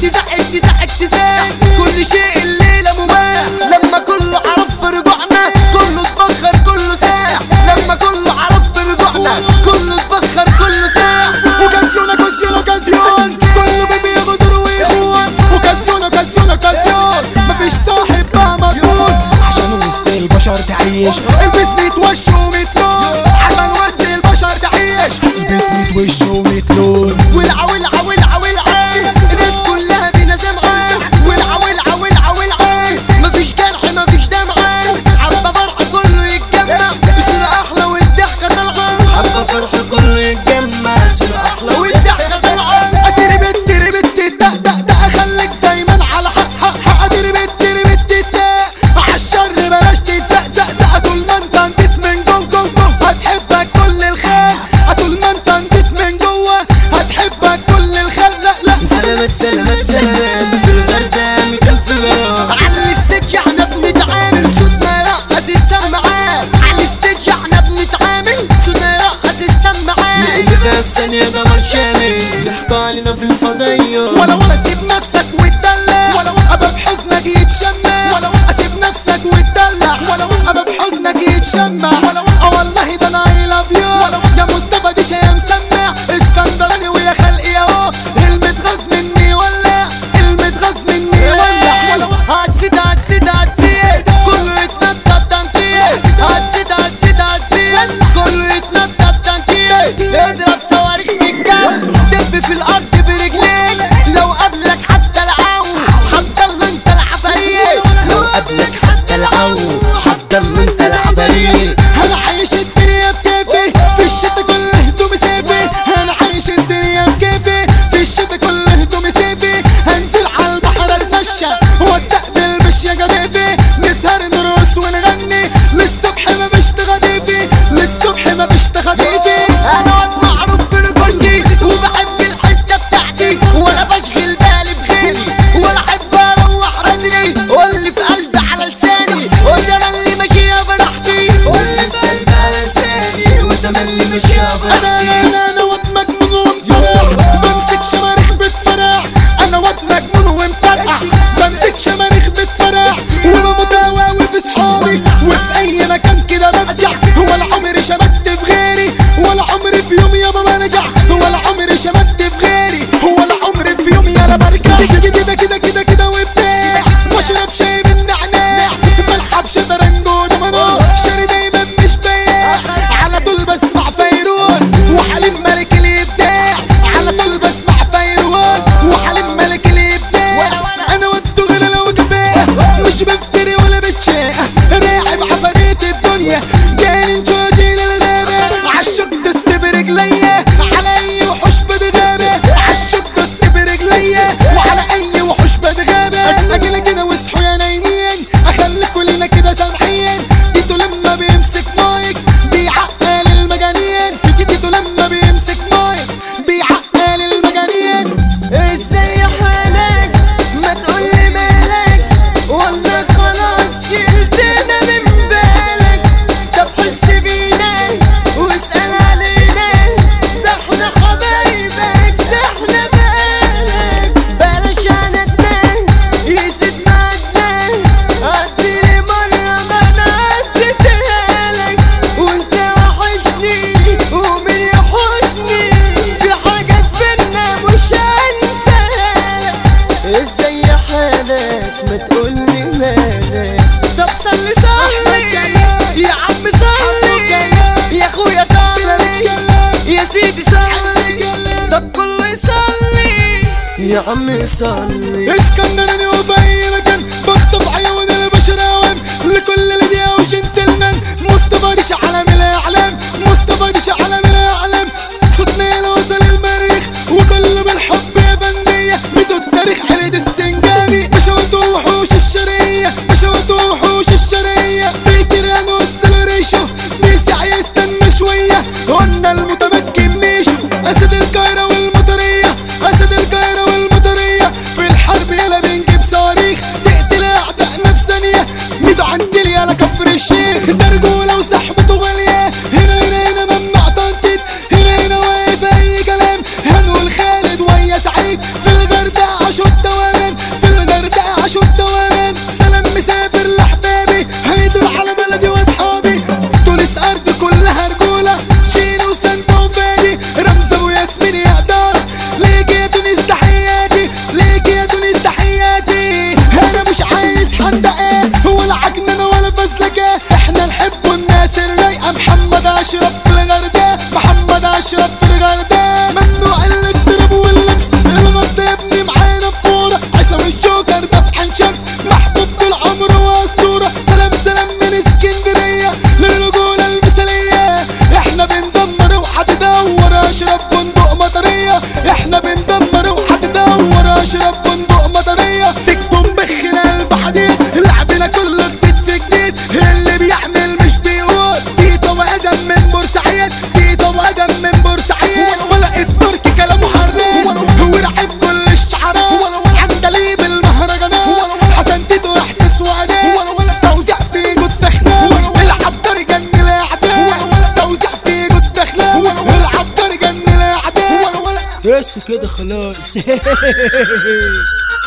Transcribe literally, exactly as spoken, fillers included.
اجتزاح اجتزاح اجتزاح كل شيء الليلة مباح لما كله عرف برجوعنا كله اتبخر كله ساح لما كله عرف برجوعنا كله اتبخر كله ساح اوكازيون اوكازيون اوكازيون كله بيبيع غدر ويخون اوكازيون اوكازيون اوكازيون مفيش صاحب بقى مضمون عشان وسط البشر تعيش البس ميت وش وميت لون عشان وسط البشر تعيش البس ميت وش وميت لون ولع ولع ولع ولع الناس كلها بينا سامعة ولع ولع ولع ولع مفيش جرح مفيش دمعة حبة فرح كله يتجمع الصورة أحلى والضحكة طالعة حبة فرح كله يتجمع الصورة أحلى والضحكة طالعة اديري بت اديري بت دق دق دق خليك دايما على حق حق حق اديري بت اديري بت دق عالشر بلاش تتزقزق زق طول ما انت نضيف من جوه جوه جوه هتحبك كل الخير طول ما انت نضيف من جوه هتحبك كل الخير لا لا سلامات سلامات سلامات في الغردة ميتين في غرام على الستيج احنا بنتعامل صوتنا يرقص السماعات على الستيج احنا بنتعامل صوتنا يرقص السماعات نقلبها في ثانية دمر شامل بيحكوا علينا في الفضية ولا ولا سيب نفسك وتدلع ولا ابى بحزنك يتشمع ولا اسيب نفسك وتدلع ولا ابى بحزنك يتشمع اه والله ده انا اي لاف يو يا مصطفى دي شيء مسمع اسكندراني ويا خلقي اهو المتغاظ مني ولا المتغاظ مني ولا هتزيد هتزيد هتزيد كله يتنطط تنطيط هتزيد هتزيد هتزيد كله يتنطط تنطيط اضرب صواريخ في الجو دب في الارض برجليك لو قبلك حتى العو حضر له انت العفاريت لو قبلك حتى العو حضر له انت العفاريت انا عايش الدنيا بكيفي في الشتا كل هدومي سيفي انا عايش الدنيا بكيفي في الشتا كل هدومي سيفي هنزل على البحر اتمشى واستقبل مش يا جديفي نسهر نرقص ونغني للصبح ما فيش تغديفي للصبح ما فيش تغديفي انا واد معروف برجولتي وبحب الحته بتاعتي ولا بشغل بالي بغيري ولا احب اروح بدري واللي في قلبي على لساني وده انا اللي ماشيه براحتي واللي في قلبي على لساني وده انا اللي ماشيه انا براحتي انا انا واد مجنون ومطرقع بمسك شماريخ بتفرقع انا واد مجنون ومطرقع بمسك شماريخ بتفرقع وبموت هواوي في صحابي وفي اي مكان كده برجع ولا عمري شمت في غيري ولا عمري في يوم يابا برجع ولا عمري شمت في غيري ولا عمري في يوم يلا برجع كده كده كده كده كده وبتاع واشرب شاي بالنعناع بلعب شطرنج ودومينو شاري دايما مش بياع على طول بسمع فيروز وحليم ملك الابداع على طول بسمع فيروز وحليم ملك الابداع انا ودو غير لو كفايه مش بفتري ولا بتشاء راعب عفاريت الدنيا جاي نجودي للغابه عالشوك دست برجليا على اي وحوش بتغابه عالشوك دست برجليا وعلى اي وحوش بتغابه اجيلك كده واصحوا يا نايمين اخليكوا لينا كده سامحين تيتو لما بيمسك مايك بيعقل المجانين تيتو لما بيمسك مايك بيعقل المجانين ازاي حالك ما تقولي مالك ولا خلاص شلتنا من بالك طب حس بينا واسأل علينا ده احنا حبايبك ده احنا بالك بلاش عنتنا يزيد معدنا عديلي مرة ما انا عديتها لك وانت وحشني ومين يحوشني في حاجات بينا مش هنساها ازاي حالك ما تقولي مالك طب صلي صلي يا عم صلي يا اخويا صلي يا سيدي صلي طب كله يصلي يا عم صلي اسكندراني وفي اي مكان بخطف عيون البشر اوام لكل ليديا وجنتلمان مصطفى ديش علم الاعلام مصطفى ديش علم الاعلام صوتنا يوصل المريخ وكله بالحب يا فنية ميتو التاريخ عيد السنجابي بشوات وحوش الشرقية بشوات وحوش الشرقية بيكران وصل ريشو بيسع يستنى شوية قلنا المتمكن ميشو اسد القاهرة والمطرية اسد القاهرة والمطرية في الحرب يلا بنجيب صواريخ تقتل اعدائنا في ثانية ميتو عندي يلا كفر الشيخ ده رجولة وسحبته غالية هنا هنا هنا ممنوع تنطيط بس كده خلاص